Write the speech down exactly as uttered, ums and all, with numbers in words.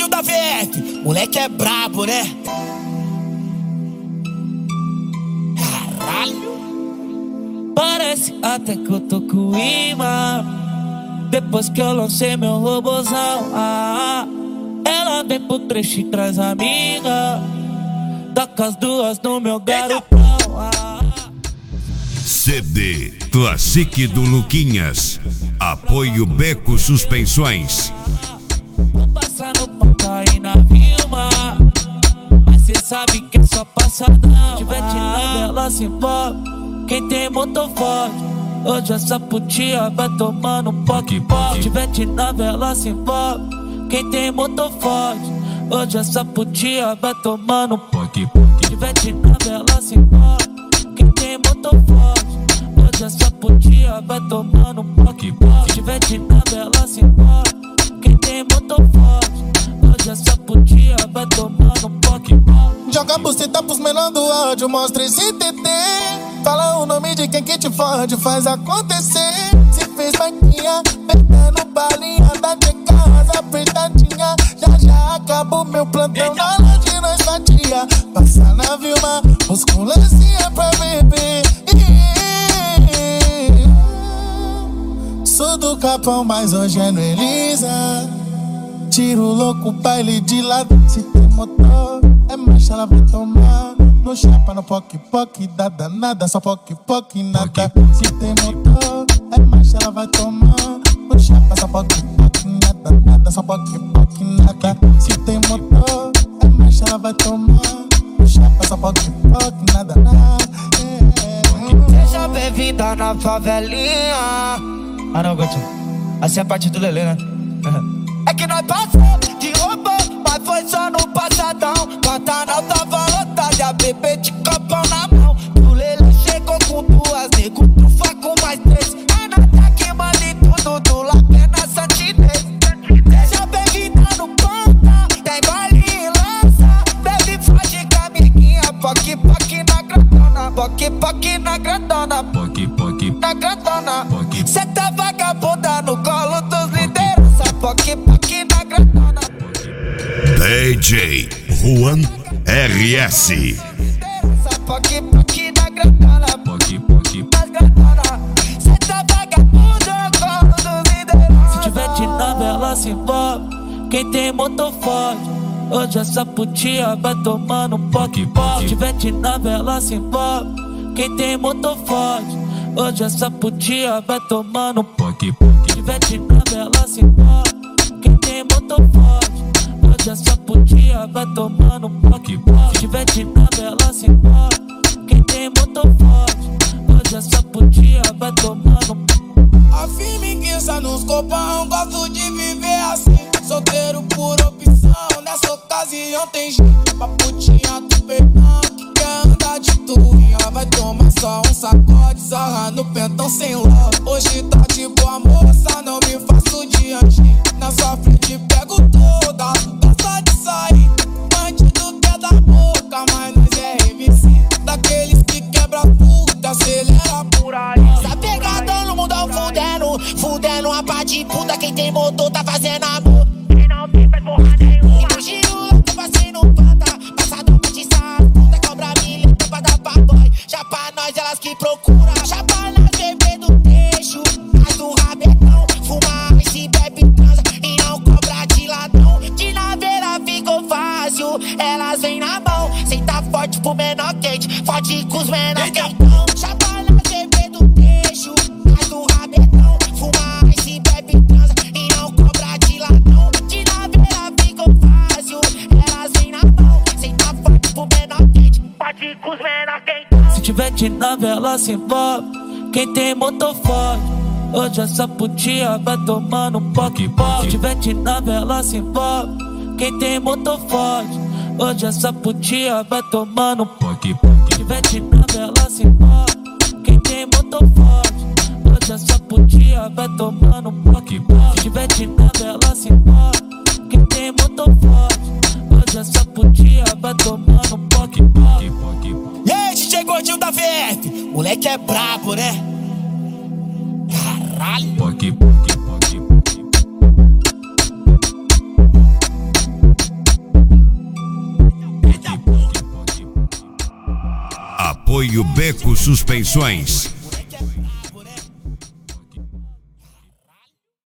gordinho da V F, moleque é brabo, né? Caralho. Parece até que eu tô com imã. Depois que eu lancei meu robozão, ah, ela vem pro trecho e traz amiga. Dá com as duas no meu garotão, ah. C D Classic do Luquinhas. Apoio Beco Suspensões. Tô passando ponta aí na Vilma, mas cê sabe que é só passadão. Se tiver de leve ela se envolve. Quem tem motor forte, hoje essa putinha vai tomando um poque poque. Se tiver de nave ela se envolve. Quem tem motor forte, hoje essa putinha vai tomando um poque poque. Se tiver de nave ela se envolve. Quem tem motor forte, hoje essa putinha vai tomando um poque poque. Se tiver de nave ela se envolve. Quem tem motor forte, hoje essa putinha vai tomando um poque poque. Joga a buceta pros menor do áudio, mostra esse T T. Fala o nome de quem que te fode, faz acontecer. Se fez vaquinha, perdendo balinha, da de casa apertadinha. Já já acabou meu plantão, na hora de nós fatia. Passa na Vilma, musculancinha pra beber. Sou do Capão, mas hoje é no Elisa. Tiro louco, baile de lado. Se tem motor, é marcha, ela vai tomar. No chapa, no poque, poque, dá danada, só poque, poque, nada. Se tem motor, é marcha, ela vai tomar. No chapa, só poque, poque, nada, nada, só poque, poque, nada. Se tem motor, é marcha, ela vai tomar. No chapa, só poque, poque, nada, nada. Seja bem-vinda na favelinha. Ah não, Gotinho, assim é a parte do Lelê, né? É que nós passamos de robô, mas foi só no passadão. Pantanal tava lotado, a bebê de copão na mão. O Lelê chegou com duas, nego trufa com mais três. É nada que manda em tudo, do lapé na santinês. Seja bem-vinda no ponta, tem baile e lança. Bebe foge com a amiguinha, poque, poque na grandona. Poque, poque na grandona. Poque, poque na grandona. Poque. Cê tá vagabunda no colo dos liderança. Poque, poque na grandona. D J Juan R S. Poque, poque na grandona. Poque, poque na grandona. Cê tá vagabunda no colo dos liderança. Se tiver de nave ela se envolve. Quem tem motor forte, hoje essa putinha vai tomando um poque poque. Se tiver de nave ela se envolve. Quem tem motor forte, hoje essa putinha vai tomando um poque poque. Se tiver de nave ela se envolve. Quem tem motor forte, hoje essa putinha vai tomando um poque poque. Se tiver de nave ela se envolve. Quem tem motor forte, hoje essa putinha vai tomando um poque. A firmiguiça nos copão, gosto de viver assim. Solteiro por opção, nessa ocasião tem jeito. Pra putinha do perdão, que quer andar de turinha. Vai tomar só um sacode, sarra no pentão sem ló. Hoje tá de boa moça, não me faço diante. Na sua frente pego toda, gosta de sair. Bandido quer da boca, mas nós é M C. Daqueles que quebra puta, acelera por aí. Tá pegadão no mundão fudendo, fudendo a pá de puta. Quem tem motor tá fazendo amor. Quem não tem faz porra nenhuma. E no giro eu tô passei no panta. Passadão pra te sair, puta cobra milha, pra dar pra boy. Já pra nós elas que procuram. Já pra nós beber do trecho, mas do rabetão. Fuma e se bebe transa e não cobra de ladrão. De naveira ficou fácil, elas vêm na mão. Senta forte pro menor quente, forte com os menor quentão. Já pra nós beber do trecho, mas do rabetão. Fuma e se bebe transa e não cobra de ladrão. De naveira ficou fácil, elas vêm na mão. Senta forte pro menor quente, forte com os menor quentão. Se tiver de nave ela se envolve. Quem tem motor forte, hoje essa putinha vai tomando um poque poque. Se tiver de nave ela se envolve. Quem tem motor forte, hoje essa putinha vai tomando um poque poque. Se tiver de nave ela se envolve. Quem tem motor forte, hoje essa putinha vai tomando um poque poque. Se tiver de nave ela se envolve. Quem tem motor forte, hoje essa putinha vai tomando um poque poque. E aí, D J gordinho da V F, moleque é brabo, né? Caralho. Poque, poque, poque, poque. Apoio Beco Suspensões.